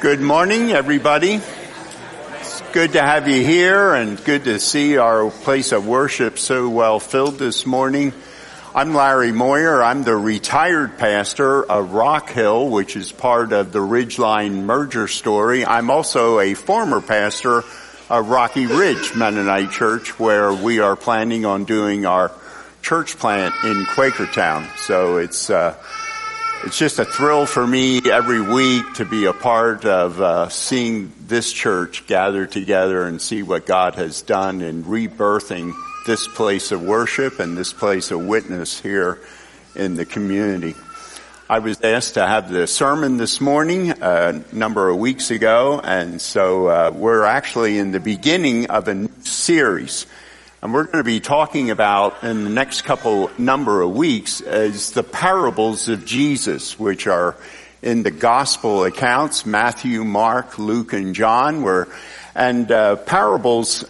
Good morning, everybody. It's good to have you here and good to see our place of worship so well filled this morning. I'm Larry Moyer. I'm the retired pastor of Rock Hill, which is part of the Ridgeline merger story. I'm also a former pastor of Rocky Ridge Mennonite Church, where we are planning on doing our church plant in Quakertown. So it's just a thrill for me every week to be a part of seeing this church gather together and see what God has done in rebirthing this place of worship and this place of witness here in the community. I was asked to have the sermon this morning a number of weeks ago, and so we're actually in the beginning of a new series. And we're going to be talking about, in the next number of weeks, is the parables of Jesus, which are in the gospel accounts, Matthew, Mark, Luke, and John. Parables,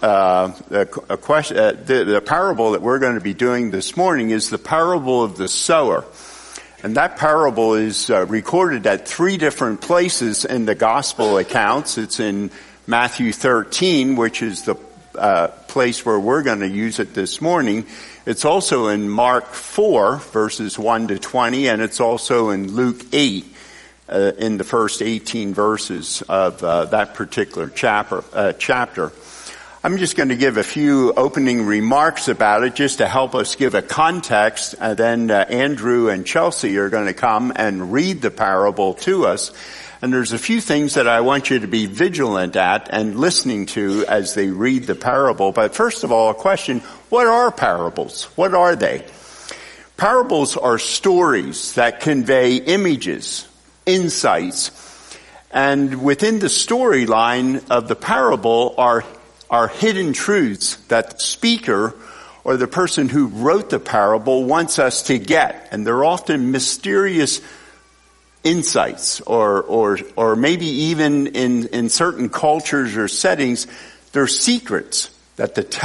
the parable that we're going to be doing this morning is the parable of the sower. And that parable is recorded at three different places in the gospel accounts. It's in Matthew 13, which is the place where we're going to use it this morning. It's also in Mark 4, verses 1 to 20, and it's also in Luke 8, in the first 18 verses of that particular chapter. I'm just going to give a few opening remarks about it just to help us give a context, and then Andrew and Chelsea are going to come and read the parable to us. And there's a few things that I want you to be vigilant at and listening to as they read the parable. But first of all, a question: what are parables? What are they? Parables are stories that convey images, insights, and within the storyline of the parable are hidden truths that the speaker or the person who wrote the parable wants us to get. And they're often mysterious insights, or maybe even in certain cultures or settings, they're secrets that the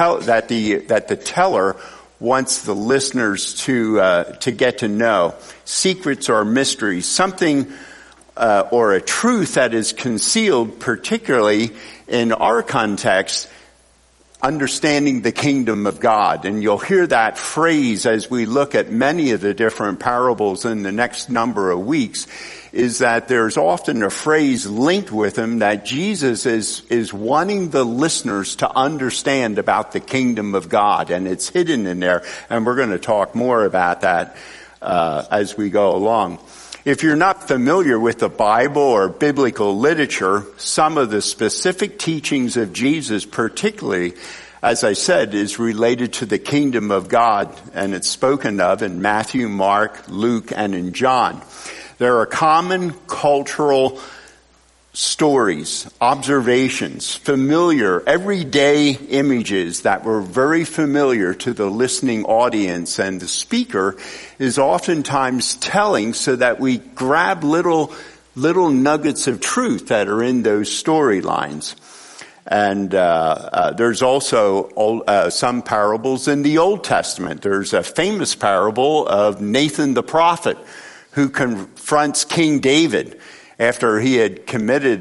teller wants the listeners to get to know. Secrets or mysteries, something or a truth that is concealed, particularly in our context, understanding the kingdom of God. And you'll hear that phrase as we look at many of the different parables in the next number of weeks, is that there's often a phrase linked with them that Jesus is wanting the listeners to understand about the kingdom of God, and it's hidden in there. And we're going to talk more about that as we go along. If you're not familiar with the Bible or biblical literature, some of the specific teachings of Jesus, particularly, as I said, is related to the kingdom of God, and it's spoken of in Matthew, Mark, Luke, and in John. There are common cultural stories, observations, familiar, everyday images that were very familiar to the listening audience, and the speaker is oftentimes telling so that we grab little nuggets of truth that are in those storylines. And there's also some parables in the Old Testament. There's a famous parable of Nathan the prophet who confronts King David after he had committed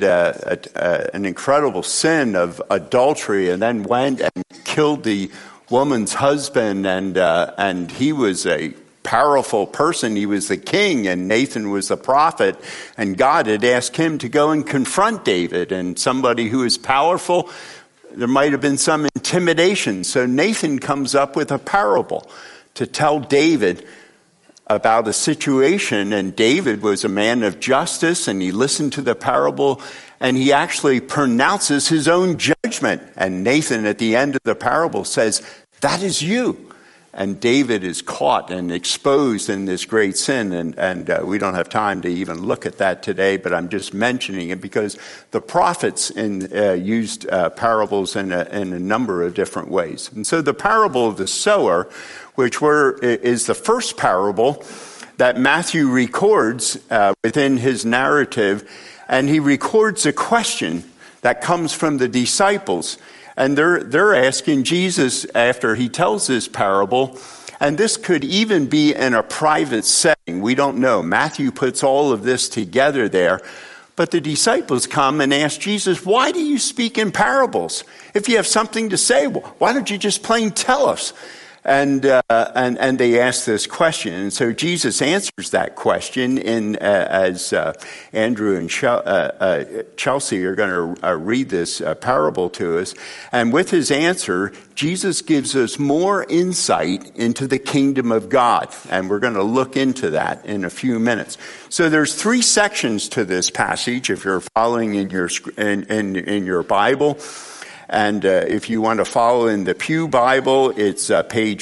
an incredible sin of adultery, and then went and killed the woman's husband. And he was a powerful person. He was the king, and Nathan was the prophet. And God had asked him to go and confront David. And somebody who is powerful, there might have been some intimidation. So Nathan comes up with a parable to tell David about a situation, and David was a man of justice, and he listened to the parable, and he actually pronounces his own judgment. And Nathan, at the end of the parable, says, "That is you." And David is caught and exposed in this great sin, and we don't have time to even look at that today, but I'm just mentioning it because the prophets used parables in a number of different ways. And so the parable of the sower, which is the first parable that Matthew records within his narrative, and he records a question that comes from the disciples. And they're asking Jesus after he tells this parable, and this could even be in a private setting. We don't know. Matthew puts all of this together there. But the disciples come and ask Jesus, why do you speak in parables? If you have something to say, why don't you just plain tell us? And they ask this question. And so Jesus answers that question as Andrew and Chelsea are going to read this parable to us. And with his answer, Jesus gives us more insight into the kingdom of God. And we're going to look into that in a few minutes. So there's 3 sections to this passage, if you're following in your Bible. And if you want to follow in the Pew Bible, it's page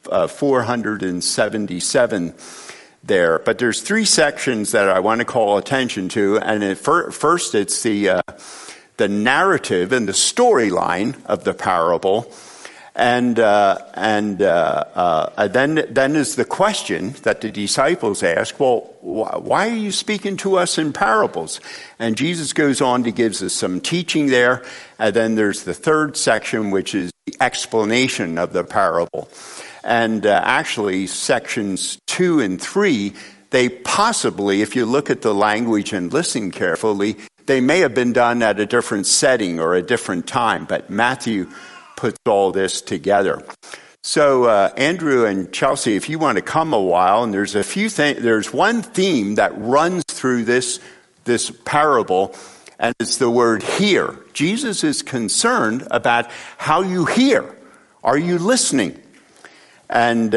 477 there. But there's 3 sections that I want to call attention to. And first, it's the narrative and the storyline of the parable. And then is the question that the disciples ask, well, why are you speaking to us in parables? And Jesus goes on to gives us some teaching there. And then there's the 3rd section, which is the explanation of the parable. And actually, sections 2 and 3, they possibly, if you look at the language and listen carefully, they may have been done at a different setting or a different time. But Matthew puts all this together. So Andrew and Chelsea, if you want to come a while, and there's there's one theme that runs through this parable, and it's the word hear. Jesus is concerned about how you hear. Are you listening? And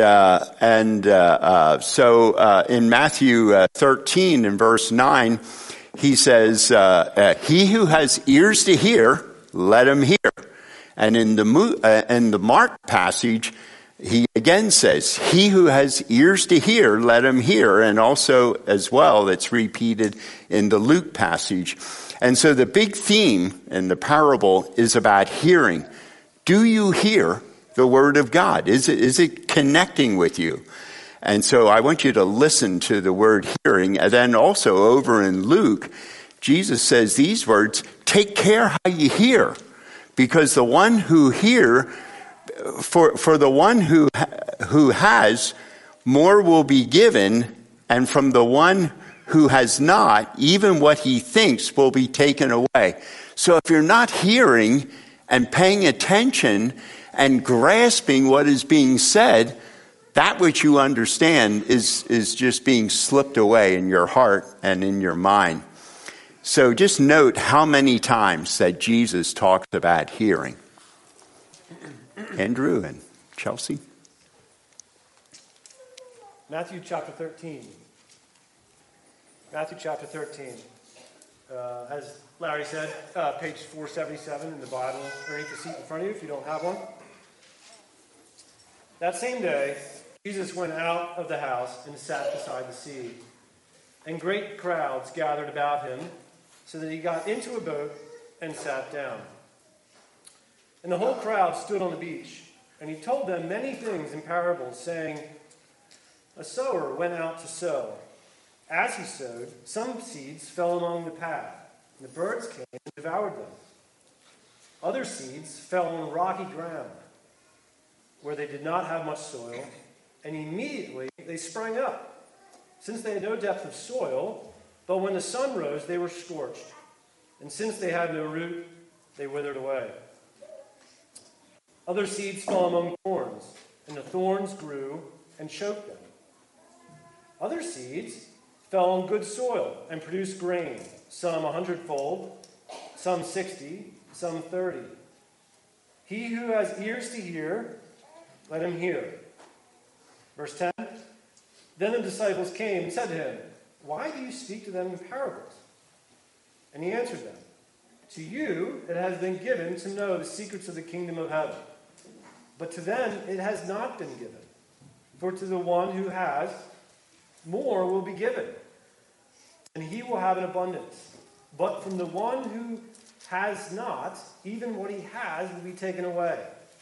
so in Matthew 13 and verse 9, he says, he who has ears to hear, let him hear. And in the Mark passage, he again says, he who has ears to hear, let him hear. And also, as well, it's repeated in the Luke passage. And so the big theme in the parable is about hearing. Do you hear the word of God? Is it connecting with you? And so I want you to listen to the word hearing. And then also over in Luke, Jesus says these words, take care how you hear. Because the one who for the one who has, more will be given, and from the one who has not, even what he thinks will be taken away. So if you're not hearing and paying attention and grasping what is being said, that which you understand is just being slipped away in your heart and in your mind. So just note how many times that Jesus talks about hearing. Andrew and Chelsea. Matthew chapter 13. Matthew chapter 13. As Larry said, page 477 in the Bible, underneath the seat in front of you if you don't have one. That same day, Jesus went out of the house and sat beside the sea. And great crowds gathered about him, so that he got into a boat and sat down. And the whole crowd stood on the beach, and he told them many things in parables, saying, a sower went out to sow. As he sowed, some seeds fell along the path, and the birds came and devoured them. Other seeds fell on rocky ground, where they did not have much soil, and immediately they sprang up, since they had no depth of soil. But when the sun rose, they were scorched. And since they had no root, they withered away. Other seeds fell among thorns, and the thorns grew and choked them. Other seeds fell on good soil and produced grain, some 100-fold, some 60, some 30. He who has ears to hear, let him hear. Verse 10, then the disciples came and said to him, why do you speak to them in parables? And he answered them, to you it has been given to know the secrets of the kingdom of heaven. But to them it has not been given. For to the one who has, more will be given, and he will have an abundance. But from the one who has not, even what he has will be taken away.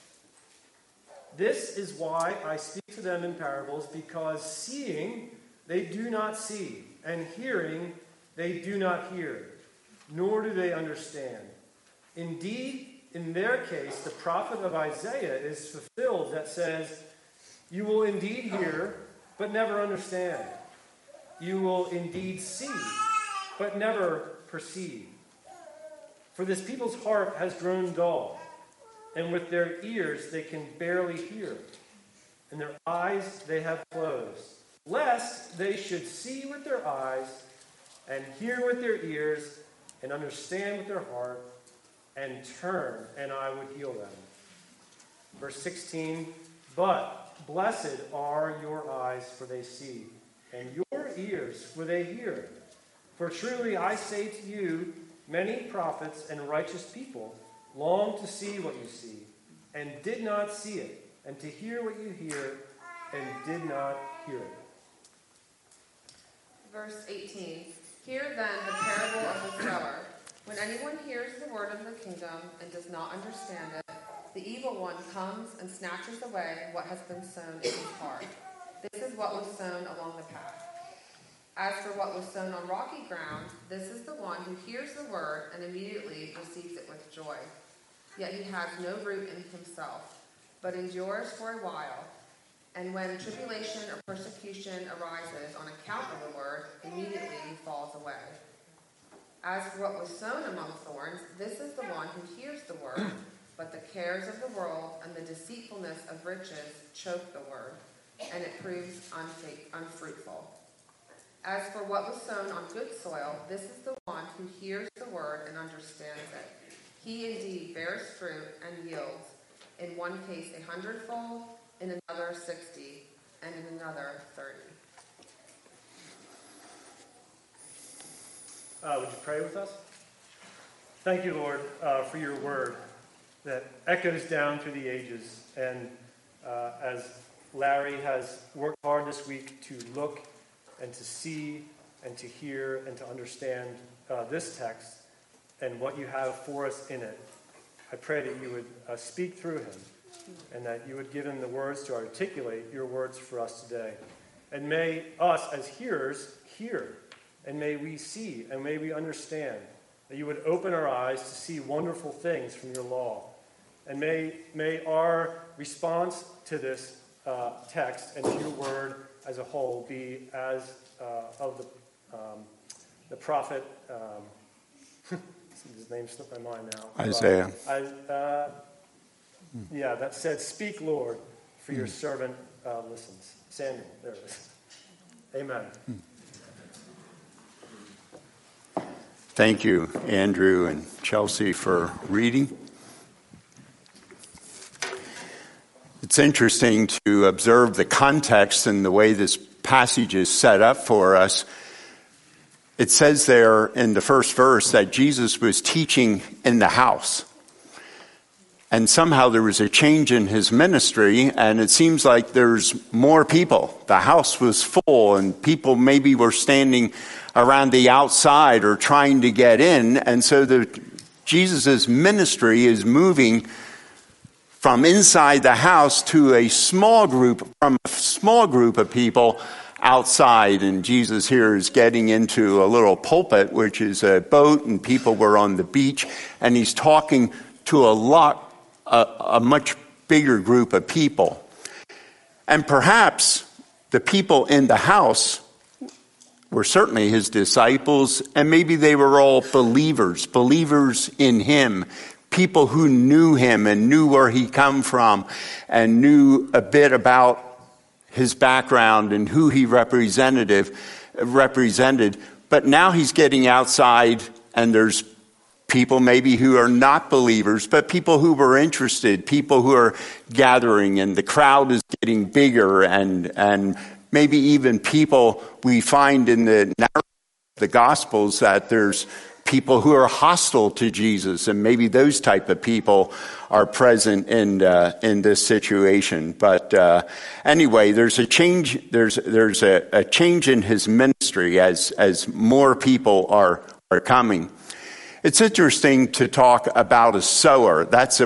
This is why I speak to them in parables, because seeing they do not see, and hearing they do not hear, nor do they understand. Indeed, in their case, the prophet of Isaiah is fulfilled that says, you will indeed hear, but never understand. You will indeed see, but never perceive. For this people's heart has grown dull, and with their ears they can barely hear, and their eyes they have closed, lest they should see with their eyes, and hear with their ears, and understand with their heart, and turn, and I would heal them. Verse 16, but blessed are your eyes, for they see, and your ears, for they hear. For truly I say to you, many prophets and righteous people long to see what you see, and did not see it, and to hear what you hear, and did not hear it. Verse 18, hear then the parable of the sower. When anyone hears the word of the kingdom and does not understand it, the evil one comes and snatches away what has been sown in his heart. This is what was sown along the path. As for what was sown on rocky ground, this is the one who hears the word and immediately receives it with joy. Yet he has no root in himself, but endures for a while. And when tribulation or persecution arises on account of the word, immediately he falls away. As for what was sown among thorns, this is the one who hears the word, but the cares of the world and the deceitfulness of riches choke the word, and it proves unfruitful. As for what was sown on good soil, this is the one who hears the word and understands it. He indeed bears fruit and yields, in one case 100-fold, in another 60, and in another 30. Would you pray with us? Thank you, Lord, for your word that echoes down through the ages. And as Larry has worked hard this week to look and to see and to hear and to understand this text and what you have for us in it, I pray that you would speak through him and that you would give him the words to articulate your words for us today. And may us as hearers hear, and may we see, and may we understand, that you would open our eyes to see wonderful things from your law. And may our response to this text and to your word as a whole be as of the prophet, his name slipped my mind now. Isaiah. That said, speak, Lord, for your servant listens. Samuel, there it is. Amen. Thank you, Andrew and Chelsea, for reading. It's interesting to observe the context and the way this passage is set up for us. It says there in the first verse that Jesus was teaching in the house. And somehow there was a change in his ministry, and it seems like there's more people. The house was full, and people maybe were standing around the outside or trying to get in. And so Jesus' ministry is moving from inside the house to a small group of people outside. And Jesus here is getting into a little pulpit, which is a boat, and people were on the beach, and he's talking to a much bigger group of people. And perhaps the people in the house were certainly his disciples, and maybe they were all believers in him, people who knew him and knew where he come from and knew a bit about his background and who he represented. But now he's getting outside, and there's people maybe who are not believers, but people who were interested, people who are gathering, and the crowd is getting bigger, and maybe even people we find in the Gospels that there's people who are hostile to Jesus, and maybe those type of people are present in this situation. But anyway, there's a change. There's a change in his ministry as more people are coming. It's interesting to talk about a sower. That's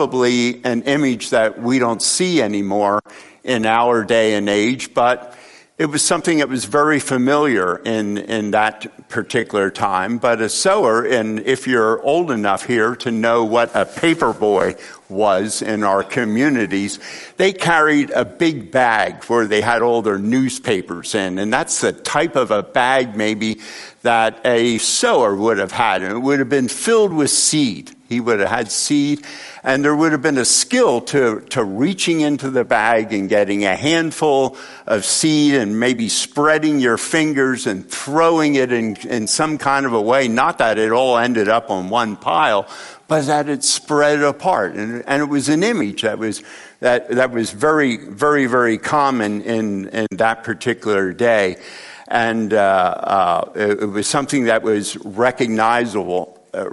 probably an image that we don't see anymore in our day and age, but It was something that was very familiar in that particular time. But a sower, and if you're old enough here to know what a paper boy was in our communities, they carried a big bag where they had all their newspapers in. And that's the type of a bag maybe that a sower would have had. And it would have been filled with seed. He would have had seed, and there would have been a skill to reaching into the bag and getting a handful of seed and maybe spreading your fingers and throwing it in some kind of a way, not that it all ended up on one pile, but that it spread apart. And it was an image that was very, very, very common in that particular day. And it was something that was recognizable.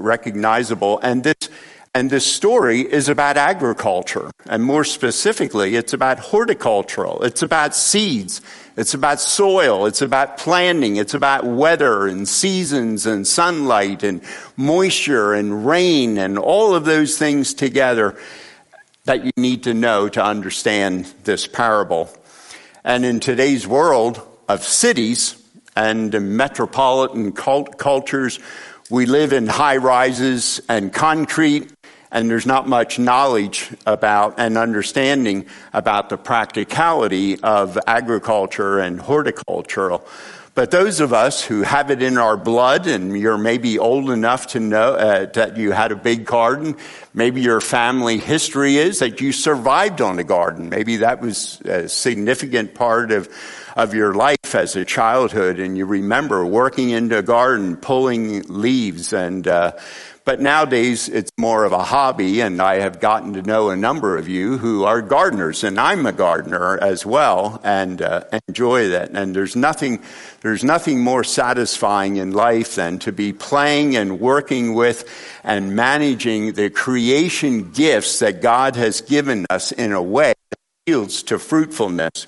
And this story is about agriculture, and more specifically, it's about horticultural. It's about seeds. It's about soil. It's about planting. It's about weather and seasons and sunlight and moisture and rain and all of those things together that you need to know to understand this parable. And in today's world of cities and metropolitan cultures, we live in high rises and concrete, and there's not much knowledge about and understanding about the practicality of agriculture and horticultural. But those of us who have it in our blood, and you're maybe old enough to know that you had a big garden, maybe your family history is that you survived on a garden. Maybe that was a significant part of your life as a childhood, and you remember working in the garden, pulling leaves, and but nowadays it's more of a hobby, and I have gotten to know a number of you who are gardeners, and I'm a gardener as well, and enjoy that. And there's nothing more satisfying in life than to be playing and working with and managing the creation gifts that God has given us in a way that yields to fruitfulness.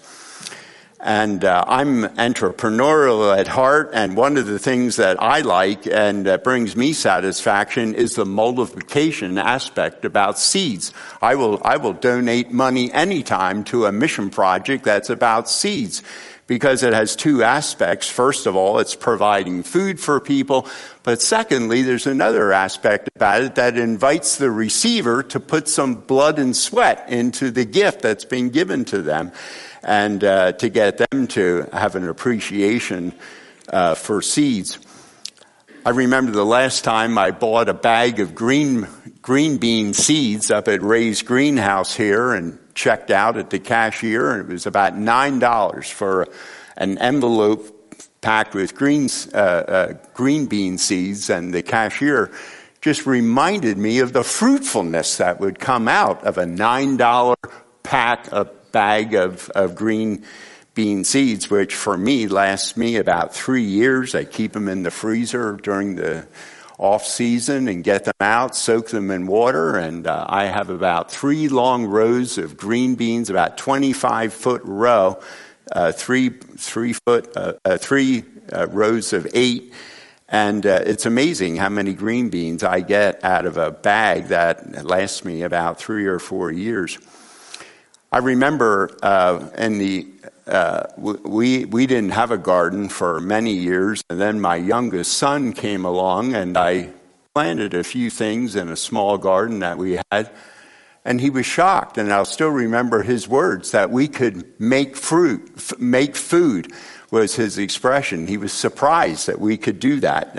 And I'm entrepreneurial at heart, and one of the things that I like and that brings me satisfaction is the multiplication aspect about seeds. I will donate money anytime to a mission project that's about seeds, because it has two aspects. First of all, it's providing food for people, but secondly, there's another aspect about it that invites the receiver to put some blood and sweat into the gift that's been given to them, and to get them to have an appreciation for seeds. I remember the last time I bought a bag of green bean seeds up at Ray's Greenhouse here and checked out at the cashier, and it was about $9 for an envelope packed with green bean seeds, and the cashier just reminded me of the fruitfulness that would come out of a $9 bag of green bean seeds, which for me lasts me about 3 years. I keep them in the freezer during the off season and get them out, soak them in water, and I have about 3 long rows of green beans, about 25-foot row, 3 rows of 8. And it's amazing how many green beans I get out of a bag that lasts me about 3 or 4 years. I remember we didn't have a garden for many years, and then my youngest son came along, and I planted a few things in a small garden that we had, and he was shocked. And I'll still remember his words that we could make food was his expression. He was surprised that we could do that,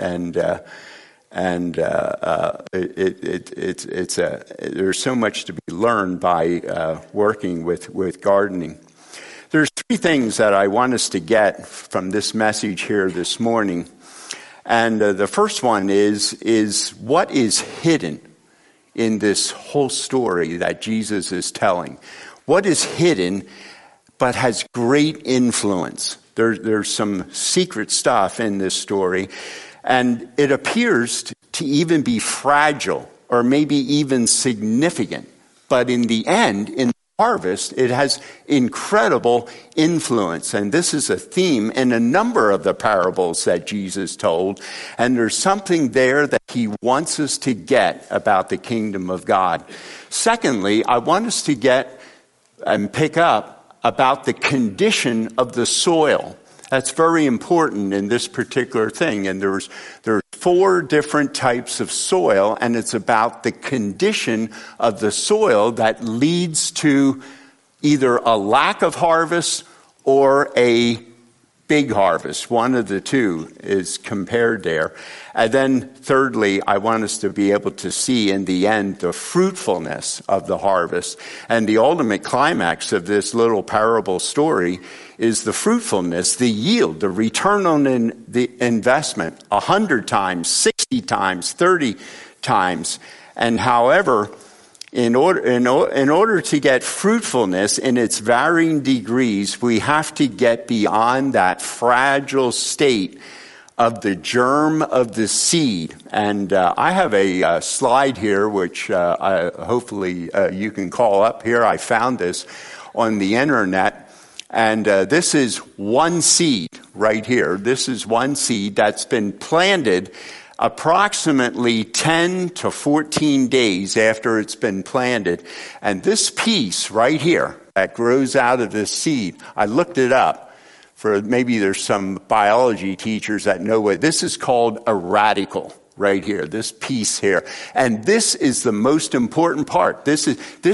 there's so much to be learned by working with gardening. There's 3 things that I want us to get from this message here this morning. And the first one is what is hidden in this whole story that Jesus is telling. What is hidden but has great influence? There's some secret stuff in this story. And it appears to even be fragile or maybe even significant. But in the end, in the harvest, it has incredible influence. And this is a theme in a number of the parables that Jesus told. And there's something there that he wants us to get about the kingdom of God. Secondly, I want us to get and pick up about the condition of the soil. That's very important in this particular thing. And there's 4 different types of soil, and it's about the condition of the soil that leads to either a lack of harvest or a big harvest. One of the two is compared there. And then thirdly, I want us to be able to see in the end the fruitfulness of the harvest. And the ultimate climax of this little parable story is the fruitfulness, the yield, the return on the investment, 100 times, 60 times, 30 times. And however, in order to get fruitfulness in its varying degrees, we have to get beyond that fragile state of the germ of the seed. And I have a slide here, which hopefully you can call up here. I found this on the internet. And this is one seed right here. This is one seed that's been planted approximately 10 to 14 days after it's been planted. And this piece right here that grows out of this seed, I looked it up. For maybe there's some biology teachers that know what this is called, a radicle. Right here, this piece here. And this is the most important part. There's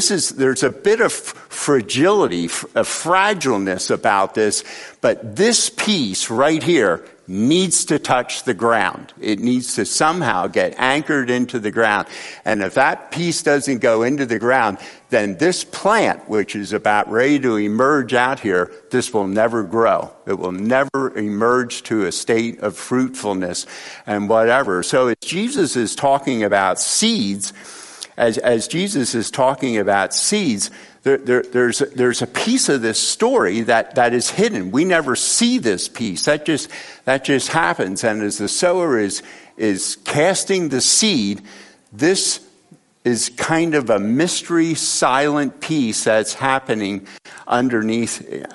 a bit of fragility, a fragileness about this, but this piece right here needs to touch the ground. It needs to somehow get anchored into the ground. And if that piece doesn't go into the ground, then this plant, which is about ready to emerge out here, this will never grow. It will never emerge to a state of fruitfulness and whatever. So as Jesus is talking about seeds, as Jesus is talking about seeds, there's a piece of this story that is hidden. We never see this piece. That just happens. And as the sower is casting the seed, this is kind of a mystery, silent piece that's happening underneath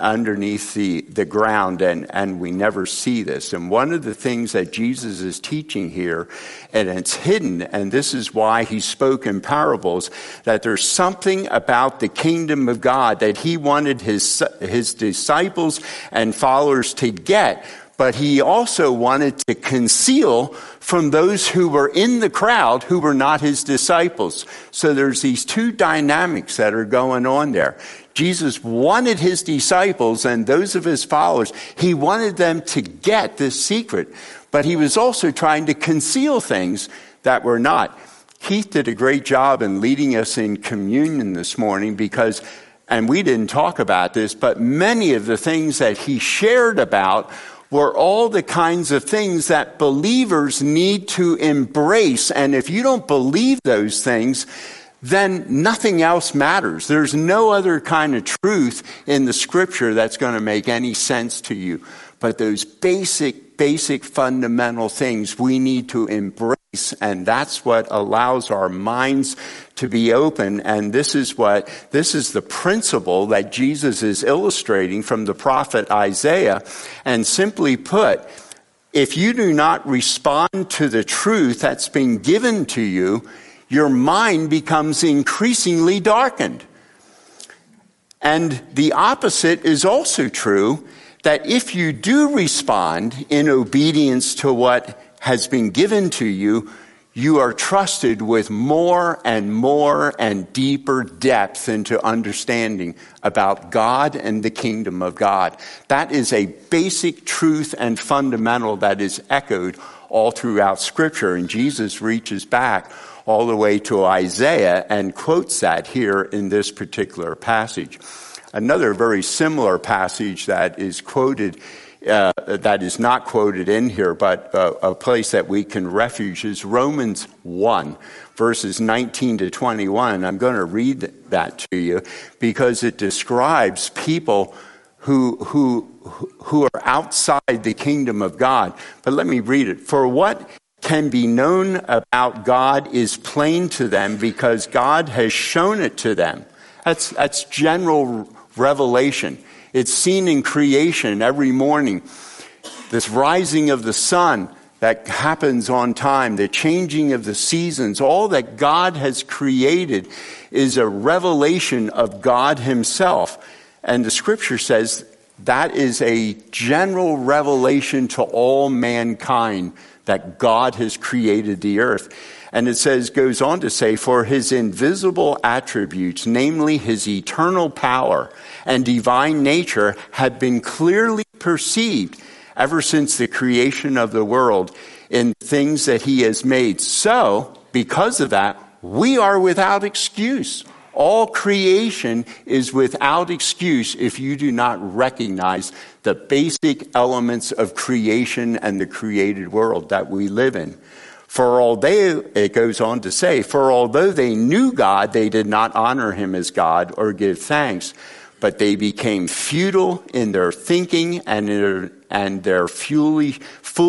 the ground, and we never see this. And one of the things that Jesus is teaching here, and it's hidden, and this is why he spoke in parables, that there's something about the kingdom of God that he wanted his disciples and followers to get, but he also wanted to conceal from those who were in the crowd who were not his disciples. So there's these two dynamics that are going on there. Jesus wanted his disciples and those of his followers, he wanted them to get this secret, but he was also trying to conceal things that were not. Keith did a great job in leading us in communion this morning because, and we didn't talk about this, but many of the things that he shared about were all the kinds of things that believers need to embrace. And if you don't believe those things, then nothing else matters. There's no other kind of truth in the scripture that's going to make any sense to you. But those basic fundamental things we need to embrace, and that's what allows our minds to be open. And this is the principle that Jesus is illustrating from the prophet Isaiah. And simply put, if you do not respond to the truth that's been given to you, your mind becomes increasingly darkened. And the opposite is also true, that if you do respond in obedience to what has been given to you, you are trusted with more and deeper depth into understanding about God and the kingdom of God. That is a basic truth and fundamental that is echoed all throughout Scripture. And Jesus reaches back all the way to Isaiah and quotes that here in this particular passage. Another very similar passage that is quoted, that is not quoted in here, but a place that we can refuge is Romans 1, verses 19 to 21. I'm going to read that to you because it describes people who are outside the kingdom of God. But let me read it. For what can be known about God is plain to them because God has shown it to them. That's general revelation. It's seen in creation every morning. This rising of the sun that happens on time, the changing of the seasons, all that God has created is a revelation of God himself. And the scripture says that is a general revelation to all mankind that God has created the earth. And it goes on to say, for his invisible attributes, namely his eternal power and divine nature, have been clearly perceived ever since the creation of the world in things that he has made. So, because of that, we are without excuse. All creation is without excuse if you do not recognize the basic elements of creation and the created world that we live in. It goes on to say, for although they knew God, they did not honor him as God or give thanks, but they became futile in their thinking, and their foolish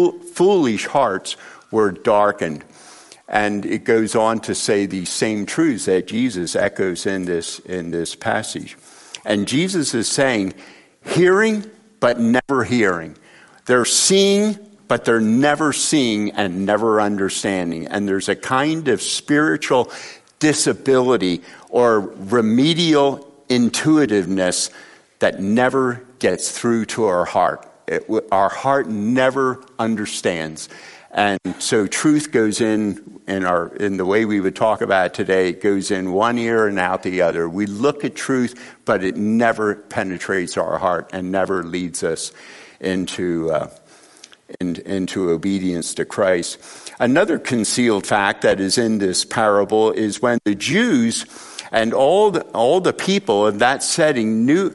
hearts were darkened. And it goes on to say the same truths that Jesus echoes in this passage. And Jesus is saying, hearing but never hearing. They're seeing, but they're never seeing and never understanding. And there's a kind of spiritual disability or remedial intuitiveness that never gets through to our heart. Our heart never understands. And so truth goes in the way we would talk about it today, it goes in one ear and out the other. We look at truth, but it never penetrates our heart and never leads us into obedience to Christ. Another concealed fact that is in this parable is when the Jews and all the people in that setting knew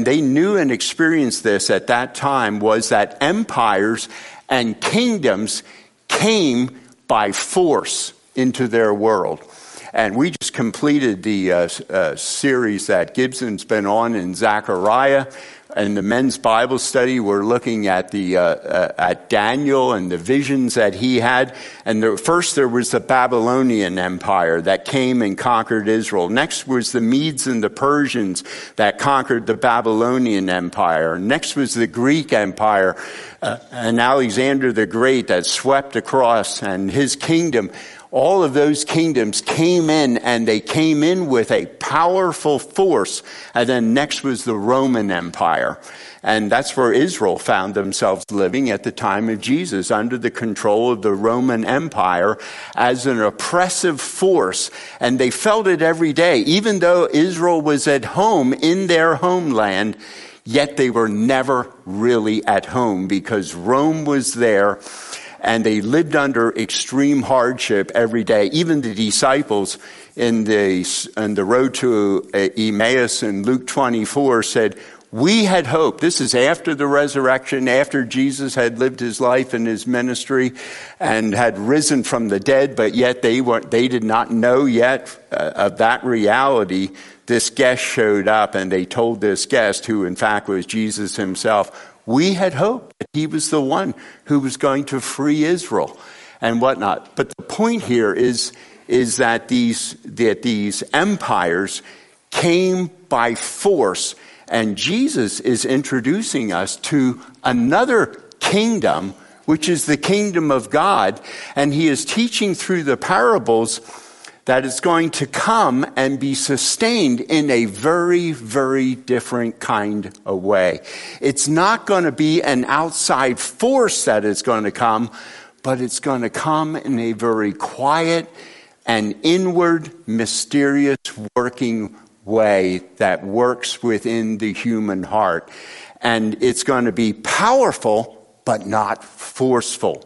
and experienced this at that time, was that empires and kingdoms came by force into their world. And we just completed the series that Gibson's been on in Zechariah. In the men's Bible study, we're looking at at Daniel and the visions that he had. And first there was the Babylonian Empire that came and conquered Israel. Next was the Medes and the Persians that conquered the Babylonian Empire. Next was the Greek Empire and Alexander the Great that swept across, and his kingdom. All of those kingdoms came in, and they came in with a powerful force. And then next was the Roman Empire. And that's where Israel found themselves living at the time of Jesus, under the control of the Roman Empire as an oppressive force. And they felt it every day. Even though Israel was at home in their homeland, yet they were never really at home because Rome was there. And they lived under extreme hardship every day. Even the disciples on the road to Emmaus in Luke 24 said, we had hoped. This is after the resurrection, after Jesus had lived his life and his ministry and had risen from the dead, but yet they did not know yet of that reality. This guest showed up, and they told this guest, who in fact was Jesus himself, we had hoped that he was the one who was going to free Israel and whatnot. But the point here is that these empires came by force, and Jesus is introducing us to another kingdom, which is the kingdom of God, and he is teaching through the parables that it's going to come and be sustained in a very, very different kind of way. It's not going to be an outside force that is going to come, but it's going to come in a very quiet and inward, mysterious working way that works within the human heart. And it's going to be powerful, but not forceful.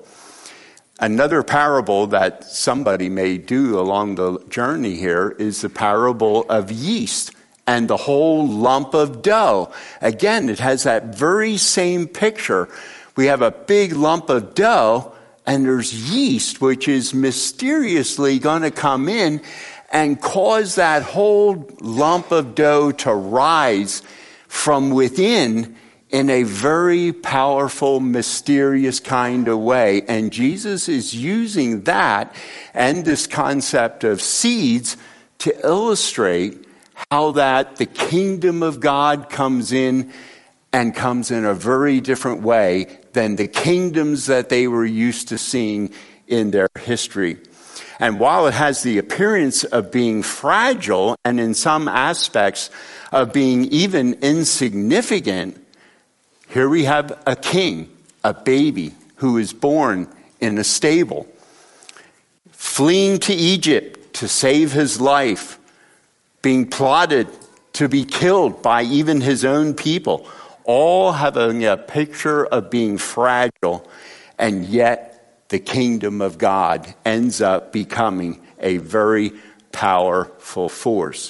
Another parable that somebody may do along the journey here is the parable of yeast and the whole lump of dough. Again, it has that very same picture. We have a big lump of dough, and there's yeast, which is mysteriously going to come in and cause that whole lump of dough to rise from within in a very powerful, mysterious kind of way. And Jesus is using that and this concept of seeds to illustrate how that the kingdom of God comes in and comes in a very different way than the kingdoms that they were used to seeing in their history. And while it has the appearance of being fragile and in some aspects of being even insignificant, here we have a king, a baby who is born in a stable, fleeing to Egypt to save his life, being plotted to be killed by even his own people, all having a picture of being fragile, and yet the kingdom of God ends up becoming a very powerful force.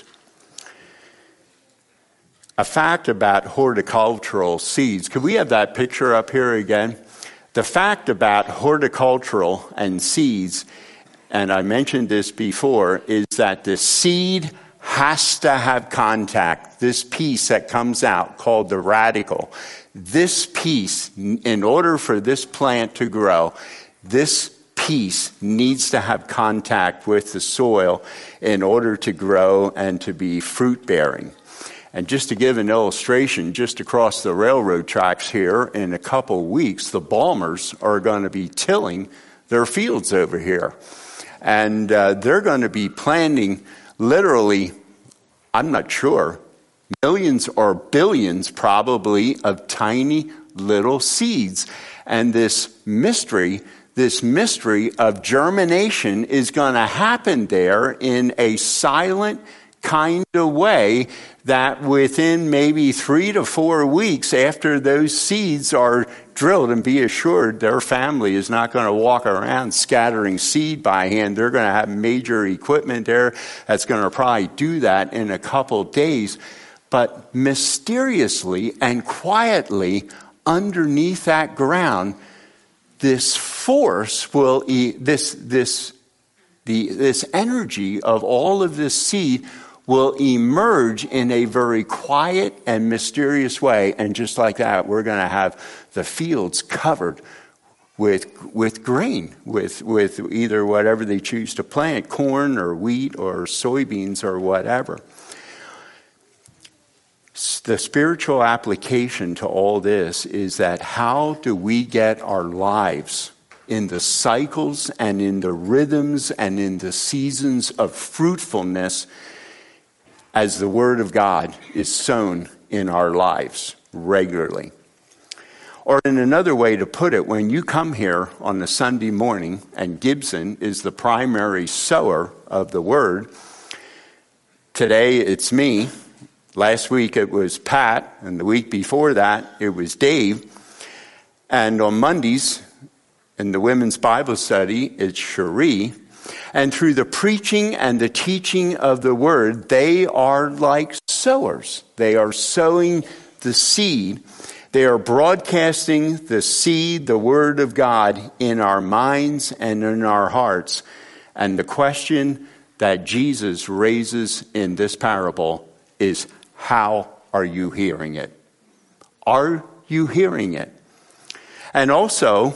A fact about horticultural seeds. Could we have that picture up here again? The fact about horticultural and seeds, and I mentioned this before, is that the seed has to have contact. This piece that comes out called the radicle. This piece, in order for this plant to grow, this piece needs to have contact with the soil in order to grow and to be fruit-bearing. And just to give an illustration, just across the railroad tracks here, in a couple weeks, the Balmers are going to be tilling their fields over here. And they're going to be planting literally, I'm not sure, millions or billions probably of tiny little seeds. And this mystery of germination is going to happen there in a silent kind of way that within maybe 3 to 4 weeks after those seeds are drilled, and be assured their family is not going to walk around scattering seed by hand. They're going to have major equipment there that's going to probably do that in a couple days. But mysteriously and quietly underneath that ground, this force will, this energy of all of this seed will emerge in a very quiet and mysterious way. And just like that, we're going to have the fields covered with grain, with either whatever they choose to plant, corn or wheat or soybeans or whatever. The spiritual application to all this is that how do we get our lives in the cycles and in the rhythms and in the seasons of fruitfulness as the Word of God is sown in our lives regularly. Or in another way to put it, when you come here on a Sunday morning and Gibson is the primary sower of the Word, today it's me, last week it was Pat, and the week before that it was Dave, and on Mondays in the women's Bible study it's Cherie. And through the preaching and the teaching of the Word, they are like sowers. They are sowing the seed. They are broadcasting the seed, the Word of God, in our minds and in our hearts. And the question that Jesus raises in this parable is, how are you hearing it? Are you hearing it? And also,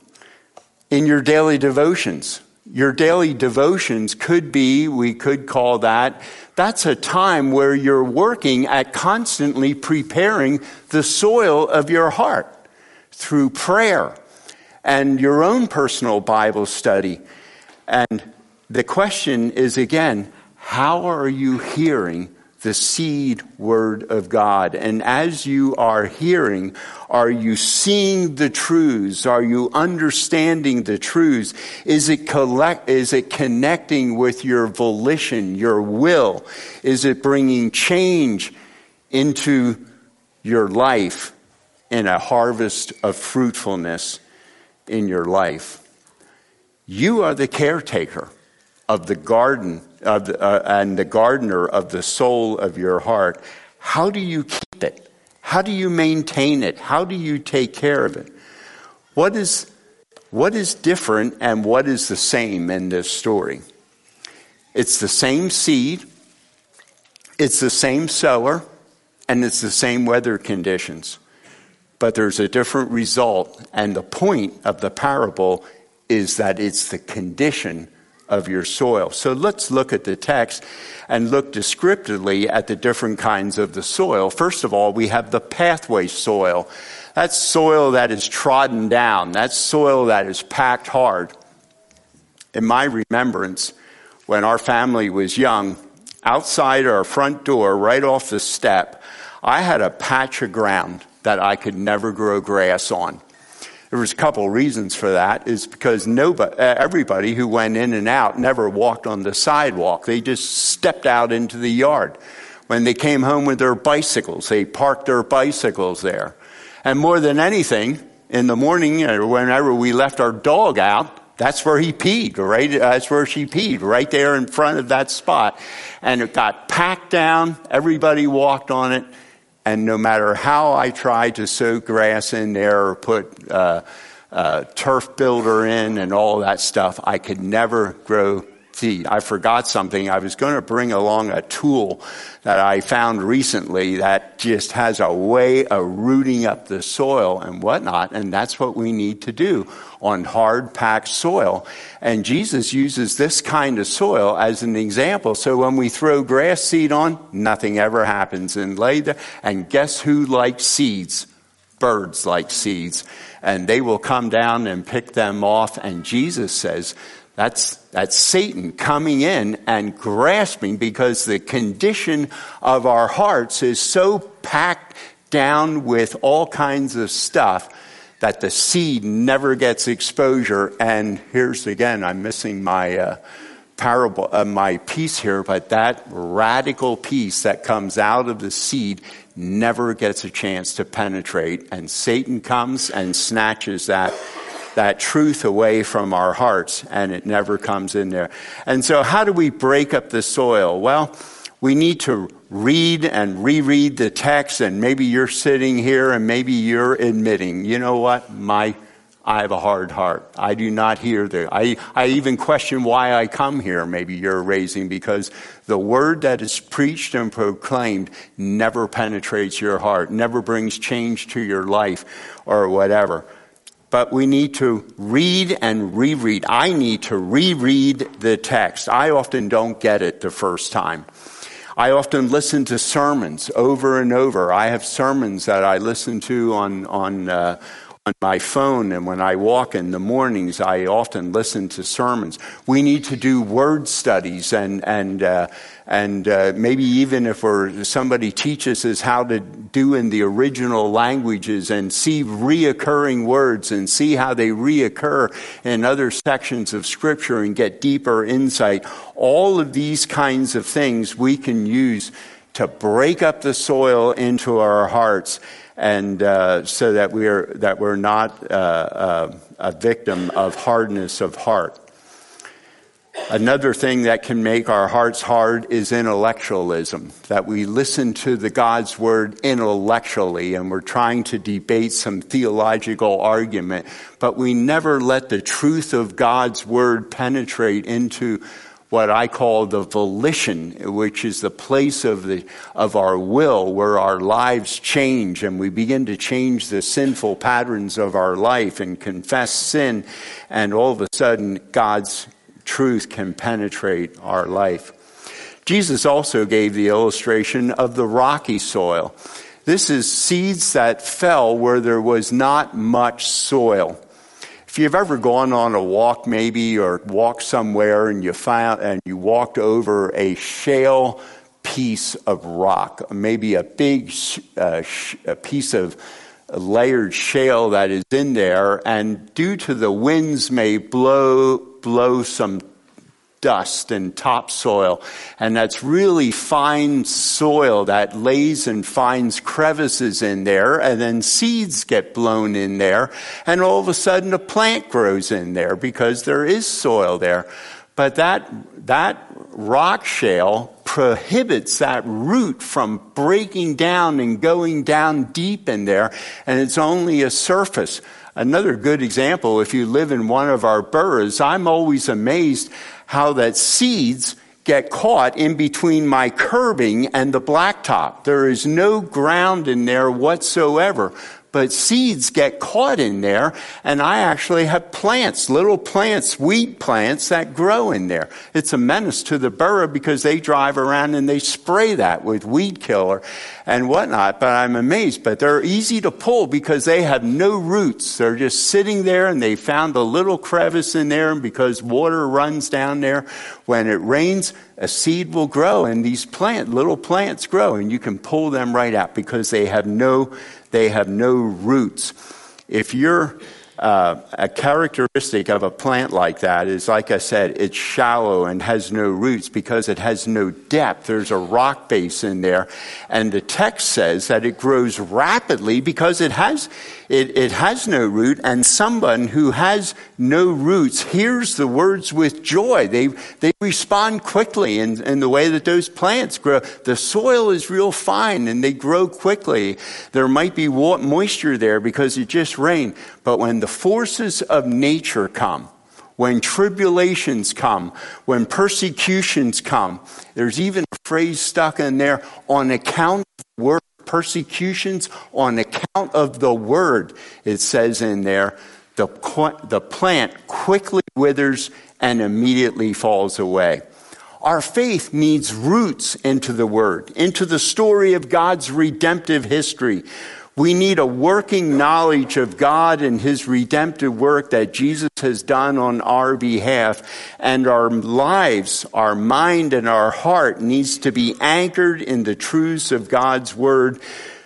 in your daily devotions. Your daily devotions could be, we could call that's a time where you're working at constantly preparing the soil of your heart through prayer and your own personal Bible study. And the question is again, how are you hearing the seed word of God? And as you are hearing, are you seeing the truths? Are you understanding the truths? Is it connecting with your volition, your will? Is it bringing change into your life in a harvest of fruitfulness in your life? You are the caretaker of the garden and the gardener of the soul of your heart. How do you keep it? How do you maintain it? How do you take care of it? What is different and what is the same in this story? It's the same seed, it's the same sower, and it's the same weather conditions. But there's a different result, and the point of the parable is that it's the condition of your soil. So let's look at the text and look descriptively at the different kinds of the soil. First of all, we have the pathway soil. That's soil that is trodden down. That's soil that is packed hard. in my remembrance, when our family was young, outside our front door, right off the step, I had a patch of ground that I could never grow grass on. There was a couple of reasons for that. Is because everybody who went in and out never walked on the sidewalk. They just stepped out into the yard. When they came home with their bicycles, they parked their bicycles there. And more than anything, in the morning, or whenever we left our dog out, that's where he peed, right? That's where she peed, right there in front of that spot. And it got packed down. Everybody walked on it. And no matter how I tried to sow grass in there or put turf builder in and all that stuff, I could never grow seed. I forgot something. I was going to bring along a tool that I found recently that just has a way of rooting up the soil and whatnot, and that's what we need to do on hard packed soil. And Jesus uses this kind of soil as an example. So when we throw grass seed on, nothing ever happens. And guess who likes seeds? Birds like seeds. And they will come down and pick them off. And Jesus says, that's Satan coming in and grasping, because the condition of our hearts is so packed down with all kinds of stuff that the seed never gets exposure. And here's again, I'm missing my parable, my piece here, but that radical piece that comes out of the seed never gets a chance to penetrate. And Satan comes and snatches that truth away from our hearts, and it never comes in there. And so how do we break up the soil? Well, we need to read and reread the text, and maybe you're sitting here and maybe you're admitting, you know what, I have a hard heart. I do not hear I even question why I come here, maybe you're raising, because the word that is preached and proclaimed never penetrates your heart, never brings change to your life or whatever. But we need to read and reread. I need to reread the text. I often don't get it the first time. I often listen to sermons over and over. I have sermons that I listen to on my phone, and when I walk in the mornings, I often listen to sermons. We need to do word studies, and maybe even if somebody teaches us how to do in the original languages, and see reoccurring words and see how they reoccur in other sections of Scripture and get deeper insight. All of these kinds of things we can use to break up the soil into our hearts, and so that we're not a victim of hardness of heart. Another thing that can make our hearts hard is intellectualism, that we listen to the God's word intellectually, and we're trying to debate some theological argument, but we never let the truth of God's word penetrate into what I call the volition, which is the place of our will, where our lives change and we begin to change the sinful patterns of our life and confess sin, and all of a sudden God's truth can penetrate our life. Jesus also gave the illustration of the rocky soil. This is seeds that fell where there was not much soil. If you've ever gone on a walk maybe, or walked somewhere and you walked over a shale piece of rock, maybe a big a piece of layered shale that is in there, and due to the winds may blow some dust and topsoil, and that's really fine soil that lays and finds crevices in there, and then seeds get blown in there, and all of a sudden a plant grows in there because there is soil there. But that rock shale prohibits that root from breaking down and going down deep in there, and it's only a surface. Another good example, if you live in one of our boroughs, I'm always amazed how that seeds get caught in between my curbing and the blacktop. There is no ground in there whatsoever, but seeds get caught in there, and I actually have plants, little plants, weed plants that grow in there. It's a menace to the borough because they drive around and they spray that with weed killer and whatnot, but I'm amazed. But they're easy to pull because they have no roots. They're just sitting there, and they found a little crevice in there, and because water runs down there, when it rains, a seed will grow, and these little plants grow, and you can pull them right out because they have no roots. If you're a characteristic of a plant like that is, like I said, it's shallow and has no roots because it has no depth. There's a rock base in there. And the text says that it grows rapidly because it has no root. And someone who has no roots hears the words with joy. They respond quickly in the way that those plants grow. The soil is real fine and they grow quickly. There might be moisture there because it just rained. But when the forces of nature come, when tribulations come, when persecutions come, there's even a phrase stuck in there, on account of the word, persecutions on account of the word, it says in there, the plant quickly withers and immediately falls away. Our faith needs roots into the word, into the story of God's redemptive history. We need a working knowledge of God and his redemptive work that Jesus has done on our behalf. And our lives, our mind and our heart needs to be anchored in the truths of God's word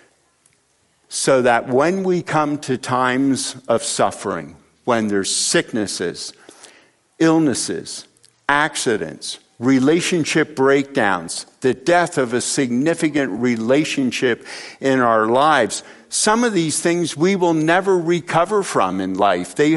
so that when we come to times of suffering, when there's sicknesses, illnesses, accidents, relationship breakdowns, the death of a significant relationship in our lives, some of these things we will never recover from in life. They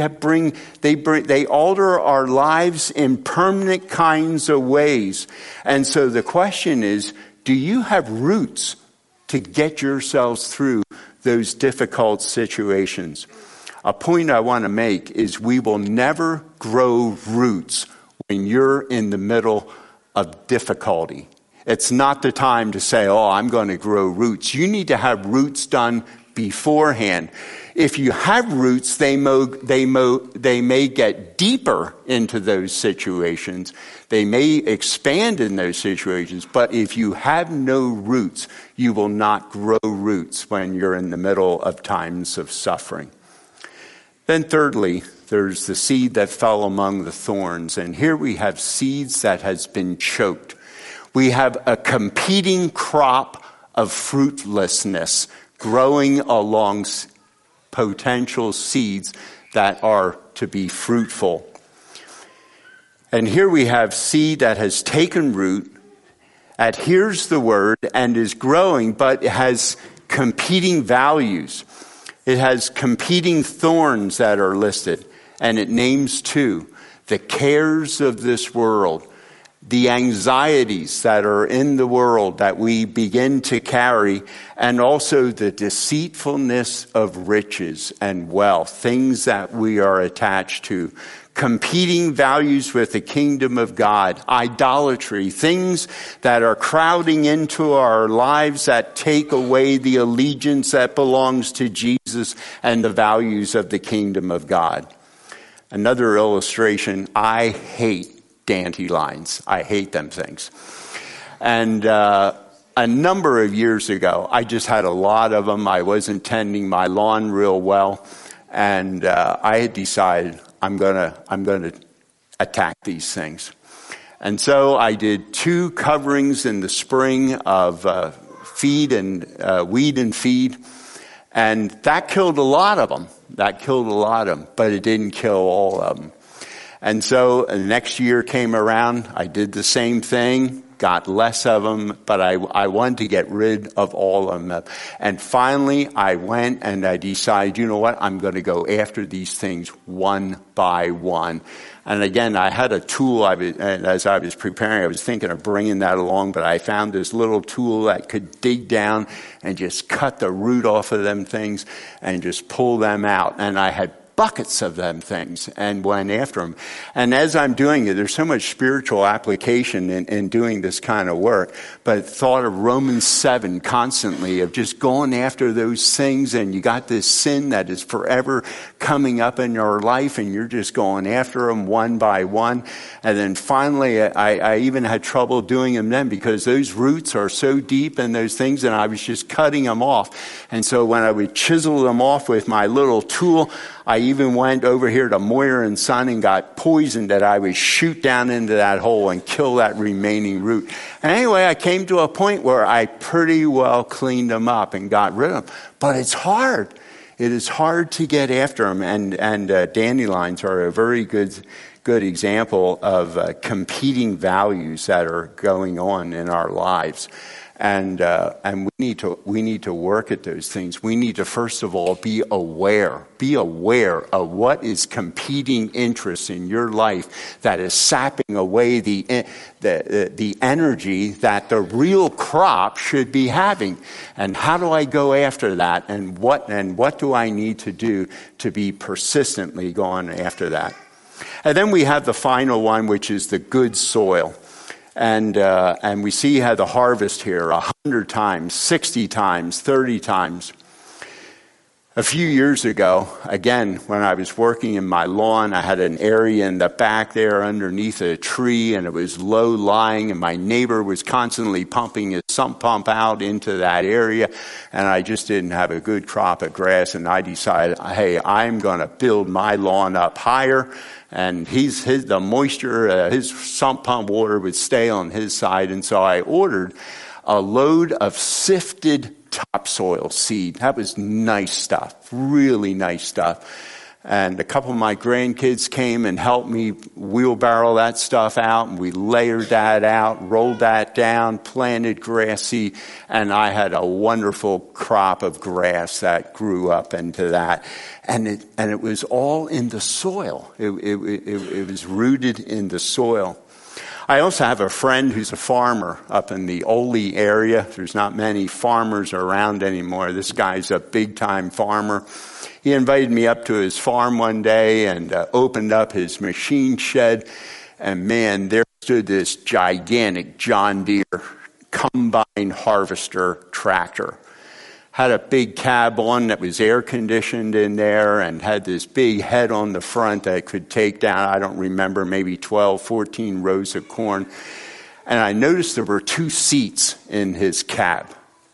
alter our lives in permanent kinds of ways. And so the question is, do you have roots to get yourselves through those difficult situations? A point I want to make is we will never grow roots when you're in the middle of difficulty. It's not the time to say, oh, I'm going to grow roots. You need to have roots done beforehand. If you have roots, they may get deeper into those situations. They may expand in those situations. But if you have no roots, you will not grow roots when you're in the middle of times of suffering. Then thirdly, there's the seed that fell among the thorns. And here we have seeds that has been choked. We have a competing crop of fruitlessness growing along potential seeds that are to be fruitful. And here we have seed that has taken root, adheres the word, and is growing, but has competing values. It has competing thorns that are listed, and it names two: the cares of this world, the anxieties that are in the world that we begin to carry, and also the deceitfulness of riches and wealth, things that we are attached to. Competing values with the kingdom of God, idolatry, things that are crowding into our lives that take away the allegiance that belongs to Jesus and the values of the kingdom of God. Another illustration, I hate dandelions. I hate them things. And a number of years ago, I just had a lot of them. I wasn't tending my lawn real well. And I had decided I'm gonna attack these things. And so I did 2 coverings in the spring of weed and feed. And that killed a lot of them. But it didn't kill all of them. And so the next year came around, I did the same thing, got less of them, but I wanted to get rid of all of them. And finally, I went and I decided, you know what, I'm going to go after these things one by one. And again, I had a tool, as I was preparing, I was thinking of bringing that along, but I found this little tool that could dig down and just cut the root off of them things and just pull them out. And I had buckets of them things and went after them. And as I'm doing it, there's so much spiritual application in doing this kind of work. But thought of Romans 7 constantly, of just going after those things, and you got this sin that is forever coming up in your life, and you're just going after them one by one. And then finally, I even had trouble doing them then, because those roots are so deep in those things, and I was just cutting them off. And so when I would chisel them off with my little tool, I even went over here to Moyer and Son and got poison that I would shoot down into that hole and kill that remaining root. And anyway, I came to a point where I pretty well cleaned them up and got rid of them. But it's hard. It is hard to get after them. And dandelions are a very good example of competing values that are going on in our lives. And we need to work at those things. We need to, first of all, be aware of what is competing interests in your life that is sapping away the energy that the real crop should be having. And how do I go after that? And what do I need to do to be persistently going after that? And then we have the final one, which is the good soil. And we see how the harvest here 100 times, 60 times, 30 times. A few years ago, again, when I was working in my lawn, I had an area in the back there underneath a tree, and it was low-lying, and my neighbor was constantly pumping his sump pump out into that area, and I just didn't have a good crop of grass, and I decided, hey, I'm going to build my lawn up higher, and the moisture, his sump pump water would stay on his side. And so I ordered a load of sifted topsoil seed. That was nice stuff, really nice stuff. And a couple of my grandkids came and helped me wheelbarrow that stuff out, and we layered that out, rolled that down, planted grass seed, and I had a wonderful crop of grass that grew up into that. And it was all in the soil. It was rooted in the soil. I also have a friend who's a farmer up in the Ole area. There's not many farmers around anymore. This guy's a big-time farmer. He invited me up to his farm one day and opened up his machine shed. And man, there stood this gigantic John Deere combine harvester tractor. Had a big cab on that was air conditioned in there, and had this big head on the front that could take down, I don't remember, maybe 12, 14 rows of corn. And I noticed there were 2 seats in his cab.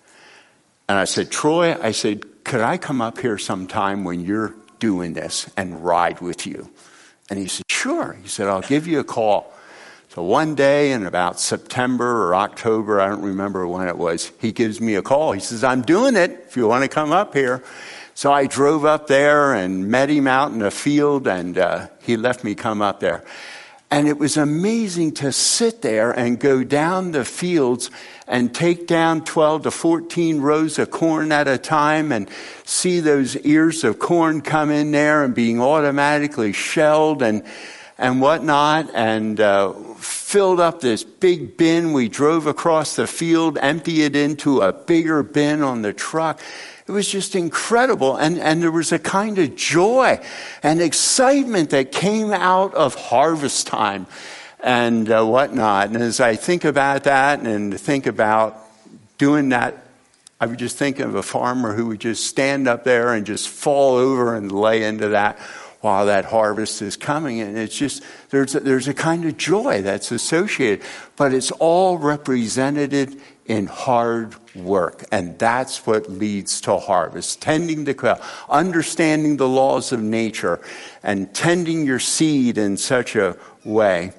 And I said, Troy, could I come up here sometime when you're doing this and ride with you? And he said, sure. He said, I'll give you a call. So one day in about September or October, I don't remember when it was, he gives me a call. He says, I'm doing it if you want to come up here. So I drove up there and met him out in the field, and he left me come up there. And it was amazing to sit there and go down the fields and take down 12 to 14 rows of corn at a time and see those ears of corn come in there and being automatically shelled and whatnot, and filled up this big bin. We drove across the field, emptied it into a bigger bin on the truck. It was just incredible. And there was a kind of joy and excitement that came out of harvest time and whatnot. And as I think about that and think about doing that, I would just think of a farmer who would just stand up there and just fall over and lay into that while that harvest is coming. And it's just, there's a kind of joy that's associated, but it's all represented in hard work. And that's what leads to harvest. Tending the crop, understanding the laws of nature, and tending your seed in such a way.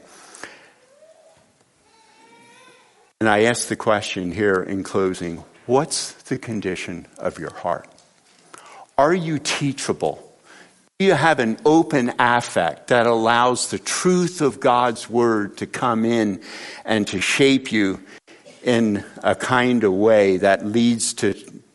And I ask the question here in closing, what's the condition of your heart? Are you teachable? Do you have an open affect that allows the truth of God's word to come in and to shape you in a kind of way that leads to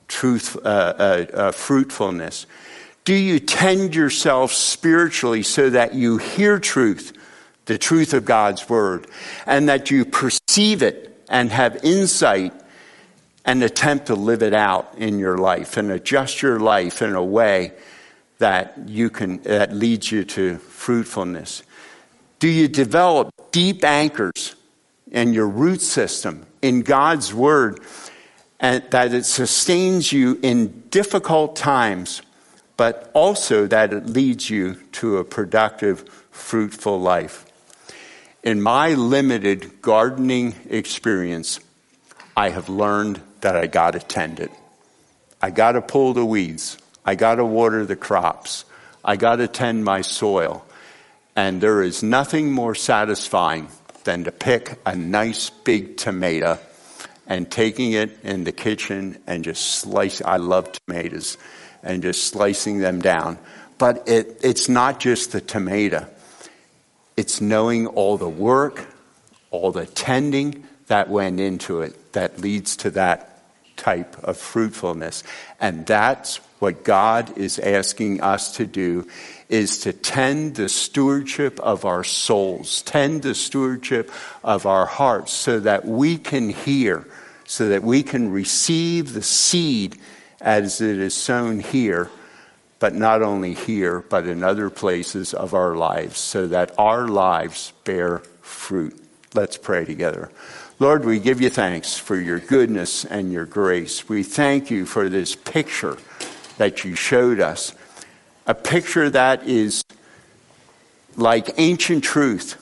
fruitfulness? Do you tend yourself spiritually so that you hear truth, the truth of God's word, and that you perceive it and have insight and attempt to live it out in your life and adjust your life in a way that leads you to fruitfulness? Do you develop deep anchors in your root system in God's Word, and that it sustains you in difficult times, but also that it leads you to a productive, fruitful life? In my limited gardening experience, I have learned that I got to tend it. I got to pull the weeds. I got to water the crops. I got to tend my soil. And there is nothing more satisfying than to pick a nice big tomato and taking it in the kitchen and just slice. I love tomatoes, and just slicing them down. But it's not just the tomato. It's knowing all the work, all the tending that went into it that leads to that type of fruitfulness. And that's what God is asking us to do, is to tend the stewardship of our souls, tend the stewardship of our hearts, so that we can hear, so that we can receive the seed as it is sown here, but not only here, but in other places of our lives, so that our lives bear fruit. Let's pray together. Lord, we give you thanks for your goodness and your grace. We thank you for this picture that you showed us, a picture that is like ancient truth,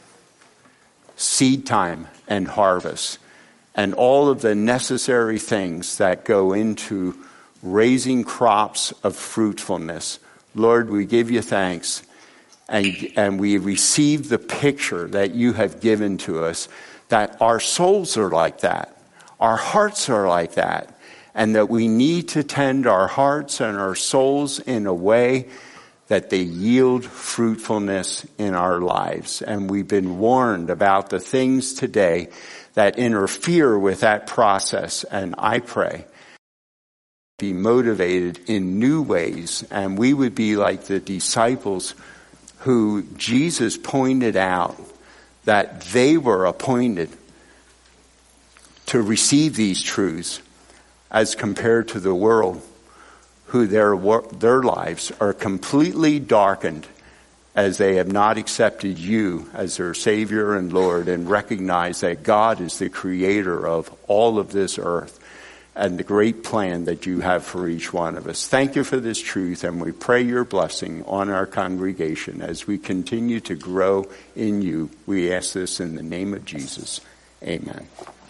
seed time and harvest, and all of the necessary things that go into raising crops of fruitfulness. Lord, we give you thanks, and we receive the picture that you have given to us, that our souls are like that, our hearts are like that, and that we need to tend our hearts and our souls in a way that they yield fruitfulness in our lives. And we've been warned about the things today that interfere with that process, and I pray be motivated in new ways, and we would be like the disciples who Jesus pointed out that they were appointed to receive these truths, as compared to the world, who their lives are completely darkened as they have not accepted you as their Savior and Lord, and recognize that God is the creator of all of this earth and the great plan that you have for each one of us. Thank you for this truth, and we pray your blessing on our congregation as we continue to grow in you. We ask this in the name of Jesus. Amen.